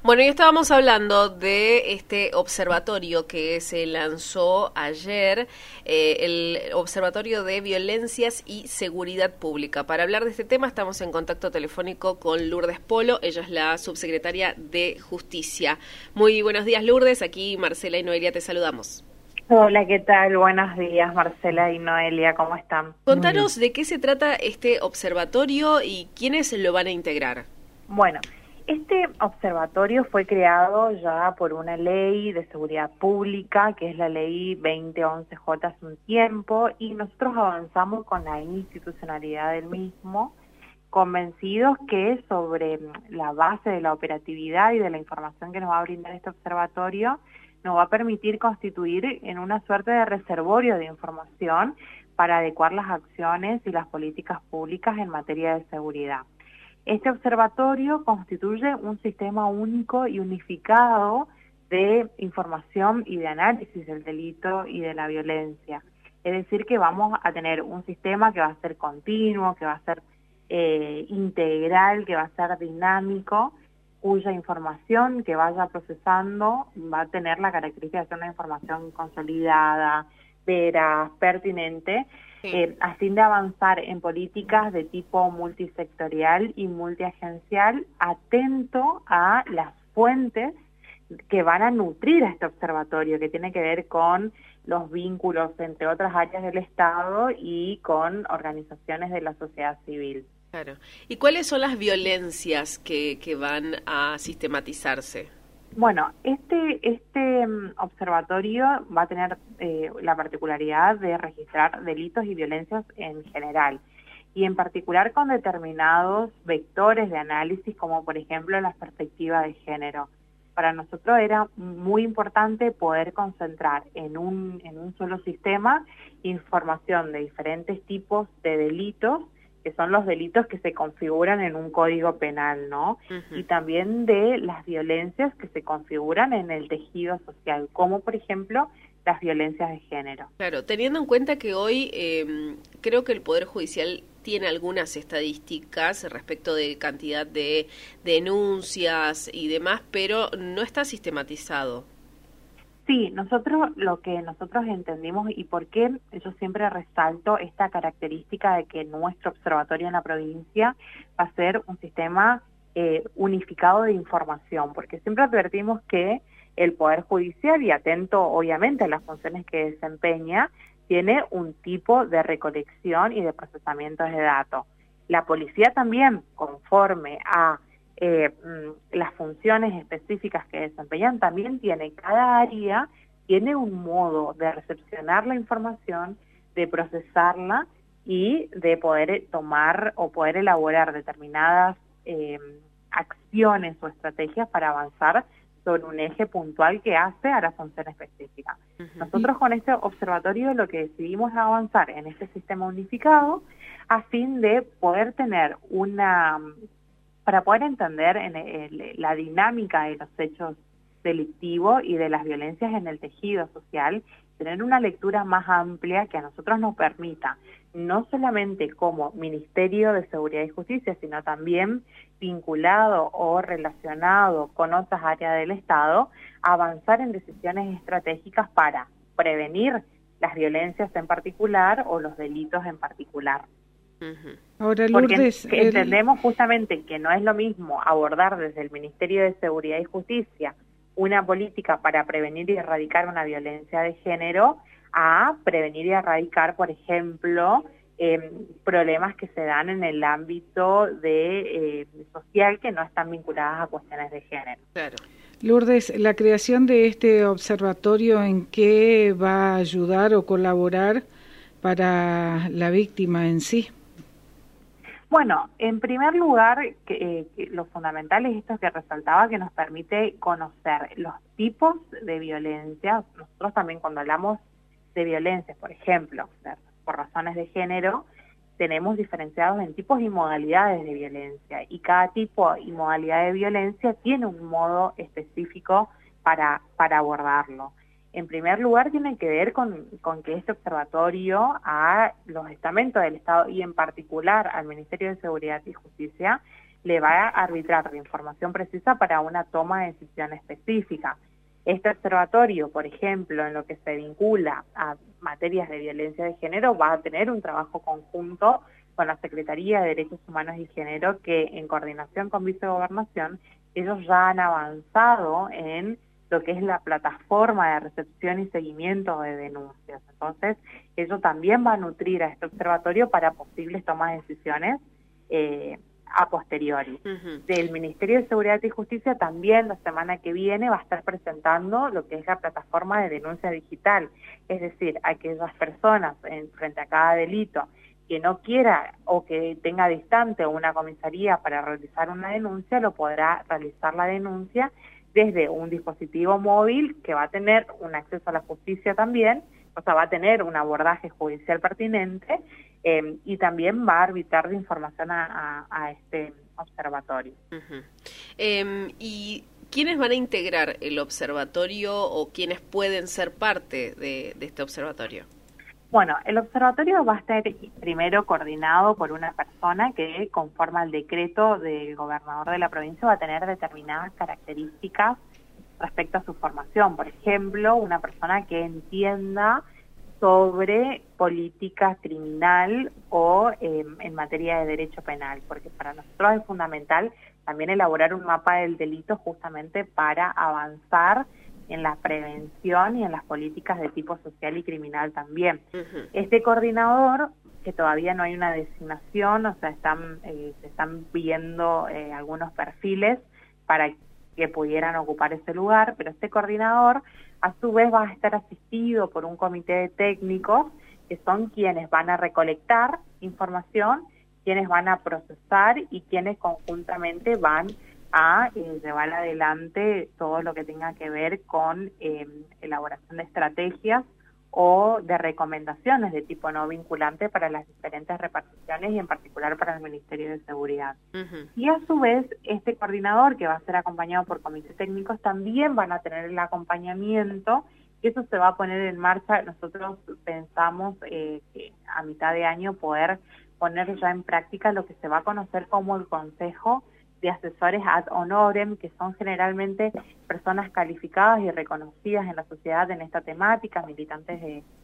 Bueno, y estábamos hablando de este observatorio que se lanzó ayer, el Observatorio de Violencias y Seguridad Pública. Para hablar de este tema estamos en contacto telefónico con Lourdes Polo, ella es la subsecretaria de Justicia. Muy buenos días, Lourdes, aquí Marcela y Noelia te saludamos. Hola, ¿qué tal? Buenos días, Marcela y Noelia, ¿cómo están? Contanos de qué se trata este observatorio y quiénes lo van a integrar. Bueno, este observatorio fue creado ya por una ley de seguridad pública, que es la ley 2011J hace un tiempo, y nosotros avanzamos con la institucionalidad del mismo, convencidos que sobre la base de la operatividad y de la información que nos va a brindar este observatorio, nos va a permitir constituir en una suerte de reservorio de información para adecuar las acciones y las políticas públicas en materia de seguridad. Este observatorio constituye un sistema único y unificado de información y de análisis del delito y de la violencia. Es decir, que vamos a tener un sistema que va a ser continuo, que va a ser integral, que va a ser dinámico, cuya información que vaya procesando va a tener la característica de ser una información consolidada, veraz, pertinente, a fin de avanzar en políticas de tipo multisectorial y multiagencial, atento a las fuentes que van a nutrir a este observatorio, que tiene que ver con los vínculos entre otras áreas del Estado y con organizaciones de la sociedad civil. Claro. ¿Y cuáles son las violencias que van a sistematizarse? Bueno, este observatorio va a tener la particularidad de registrar delitos y violencias en general, y en particular con determinados vectores de análisis, como por ejemplo la perspectiva de género. Para nosotros era muy importante poder concentrar en un solo sistema información de diferentes tipos de delitos, que son los delitos que se configuran en un código penal, ¿no? Y también de las violencias que se configuran en el tejido social, como por ejemplo las violencias de género. Claro, teniendo en cuenta que hoy creo que el Poder Judicial tiene algunas estadísticas respecto de cantidad de denuncias y demás, pero no está sistematizado. Sí, lo que nosotros entendimos y por qué yo siempre resalto esta característica de que nuestro observatorio en la provincia va a ser un sistema unificado de información, porque siempre advertimos que el Poder Judicial, y atento obviamente a las funciones que desempeña, tiene un tipo de recolección y de procesamiento de datos. La policía también, conforme a las funciones específicas que desempeñan, también cada área tiene un modo de recepcionar la información, de procesarla y de poder tomar o poder elaborar determinadas acciones o estrategias para avanzar sobre un eje puntual que hace a la función específica. Nosotros con este observatorio lo que decidimos es avanzar en este sistema unificado a fin de poder tener para poder entender la dinámica de los hechos delictivos y de las violencias en el tejido social, tener una lectura más amplia que a nosotros nos permita, no solamente como Ministerio de Seguridad y Justicia, sino también vinculado o relacionado con otras áreas del Estado, avanzar en decisiones estratégicas para prevenir las violencias en particular o los delitos en particular. Ahora, Lourdes, porque entendemos justamente que no es lo mismo abordar desde el Ministerio de Seguridad y Justicia una política para prevenir y erradicar una violencia de género a prevenir y erradicar, por ejemplo, problemas que se dan en el ámbito social que no están vinculadas a cuestiones de género. Claro. Lourdes, la creación de este observatorio, ¿en qué va a ayudar o colaborar para la víctima en sí? Bueno, en primer lugar, lo fundamental es esto que resaltaba, que nos permite conocer los tipos de violencia. Nosotros también cuando hablamos de violencia, por ejemplo, por razones de género, tenemos diferenciados en tipos y modalidades de violencia, y cada tipo y modalidad de violencia tiene un modo específico para abordarlo. En primer lugar, tiene que ver con que este observatorio a los estamentos del Estado y en particular al Ministerio de Seguridad y Justicia le va a arbitrar de información precisa para una toma de decisión específica. Este observatorio, por ejemplo, en lo que se vincula a materias de violencia de género, va a tener un trabajo conjunto con la Secretaría de Derechos Humanos y Género, que en coordinación con Vicegobernación, ellos ya han avanzado en lo que es la plataforma de recepción y seguimiento de denuncias. Entonces, eso también va a nutrir a este observatorio para posibles tomas de decisiones a posteriori. Del Ministerio de Seguridad y Justicia también la semana que viene va a estar presentando lo que es la plataforma de denuncia digital, es decir, aquellas personas frente a cada delito que no quiera o que tenga distante una comisaría para realizar una denuncia, lo podrá realizar la denuncia desde un dispositivo móvil que va a tener un acceso a la justicia también, o sea, va a tener un abordaje judicial pertinente y también va a arbitrar de información a este observatorio. ¿Y quiénes van a integrar el observatorio o quiénes pueden ser parte de este observatorio? Bueno, el observatorio va a estar primero coordinado por una persona que, conforme al decreto del gobernador de la provincia, va a tener determinadas características respecto a su formación. Por ejemplo, una persona que entienda sobre política criminal o en materia de derecho penal, porque para nosotros es fundamental también elaborar un mapa del delito justamente para avanzar en la prevención y en las políticas de tipo social y criminal también. Este coordinador, que todavía no hay una designación, o sea, se están viendo algunos perfiles para que pudieran ocupar ese lugar, pero este coordinador a su vez va a estar asistido por un comité de técnicos que son quienes van a recolectar información, quienes van a procesar y quienes conjuntamente van a llevar adelante todo lo que tenga que ver con elaboración de estrategias o de recomendaciones de tipo no vinculante para las diferentes reparticiones y en particular para el Ministerio de Seguridad. Y a su vez, este coordinador, que va a ser acompañado por comités técnicos, también van a tener el acompañamiento, y eso se va a poner en marcha. Nosotros pensamos que a mitad de año poder poner ya en práctica lo que se va a conocer como el Consejo de Asesores ad honorem, que son generalmente personas calificadas y reconocidas en la sociedad en esta temática, militantes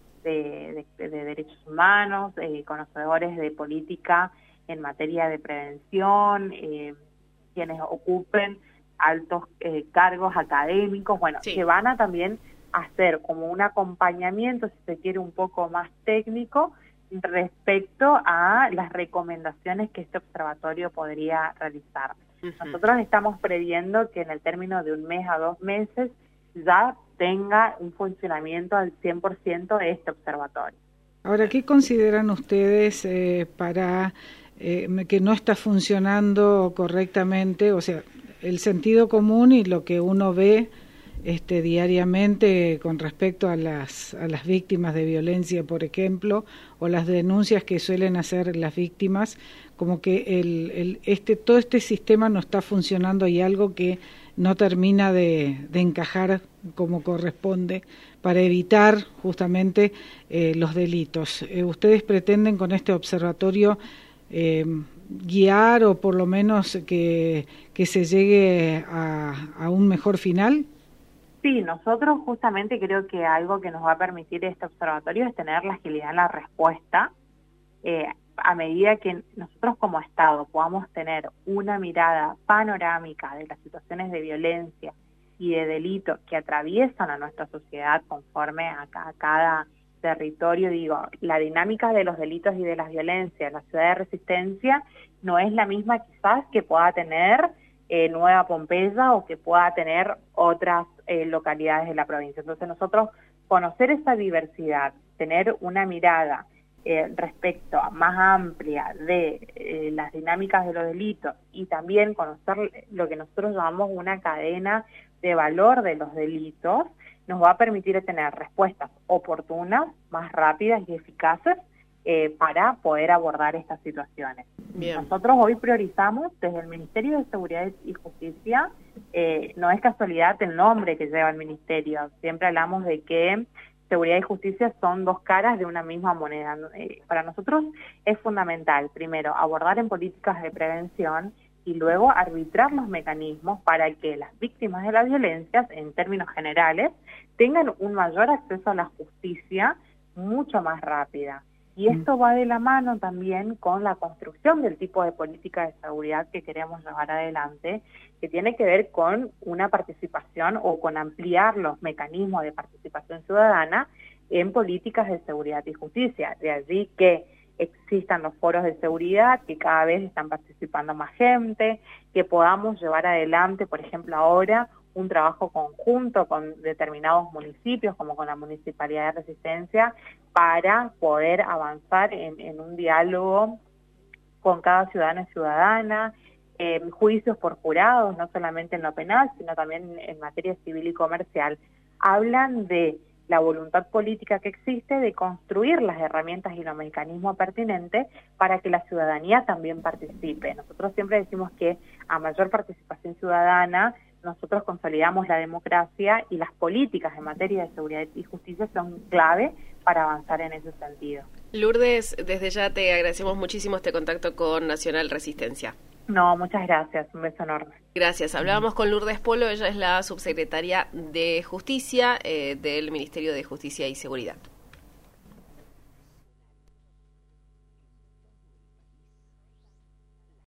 de derechos humanos, conocedores de política en materia de prevención, quienes ocupen altos cargos académicos, bueno, sí, que van a también hacer como un acompañamiento, si se quiere, un poco más técnico respecto a las recomendaciones que este observatorio podría realizar. Nosotros estamos previendo que en el término de 1 mes a 2 meses ya tenga un funcionamiento al 100% de este observatorio. Ahora, ¿qué consideran ustedes para que no está funcionando correctamente? O sea, el sentido común y lo que uno ve diariamente con respecto a las víctimas de violencia, por ejemplo, o las denuncias que suelen hacer las víctimas, como que todo este sistema no está funcionando y algo que no termina de encajar como corresponde para evitar justamente los delitos. ¿Ustedes pretenden con este observatorio guiar o por lo menos que se llegue a un mejor final? Sí, nosotros justamente creo que algo que nos va a permitir este observatorio es tener la agilidad en la respuesta. A medida que nosotros como Estado podamos tener una mirada panorámica de las situaciones de violencia y de delito que atraviesan a nuestra sociedad conforme a cada territorio, la dinámica de los delitos y de las violencias en la ciudad de Resistencia no es la misma quizás que pueda tener Nueva Pompeya o que pueda tener otras localidades de la provincia. Entonces nosotros conocer esa diversidad, tener una mirada respecto a más amplia de las dinámicas de los delitos y también conocer lo que nosotros llamamos una cadena de valor de los delitos, nos va a permitir tener respuestas oportunas, más rápidas y eficaces para poder abordar estas situaciones. Bien. Nosotros hoy priorizamos desde el Ministerio de Seguridad y Justicia, no es casualidad el nombre que lleva el Ministerio, siempre hablamos de que Seguridad y Justicia son 2 caras de una misma moneda. Para nosotros es fundamental, primero, abordar en políticas de prevención y luego arbitrar los mecanismos para que las víctimas de las violencias, en términos generales, tengan un mayor acceso a la justicia mucho más rápida. Y esto va de la mano también con la construcción del tipo de política de seguridad que queremos llevar adelante, que tiene que ver con una participación o con ampliar los mecanismos de participación ciudadana en políticas de seguridad y justicia. De allí que existan los foros de seguridad, que cada vez están participando más gente, que podamos llevar adelante, por ejemplo, ahora un trabajo conjunto con determinados municipios, como con la Municipalidad de Resistencia, para poder avanzar en un diálogo con cada ciudadano y ciudadana, juicios por jurados, no solamente en lo penal, sino también en materia civil y comercial. Hablan de la voluntad política que existe de construir las herramientas y los mecanismos pertinentes para que la ciudadanía también participe. Nosotros siempre decimos que a mayor participación ciudadana, nosotros consolidamos la democracia y las políticas en materia de seguridad y justicia son clave para avanzar en ese sentido. Lourdes, desde ya te agradecemos muchísimo este contacto con Nacional Resistencia. No, muchas gracias, un beso enorme. Gracias. Hablábamos con Lourdes Polo, ella es la subsecretaria de Justicia del Ministerio de Justicia y Seguridad.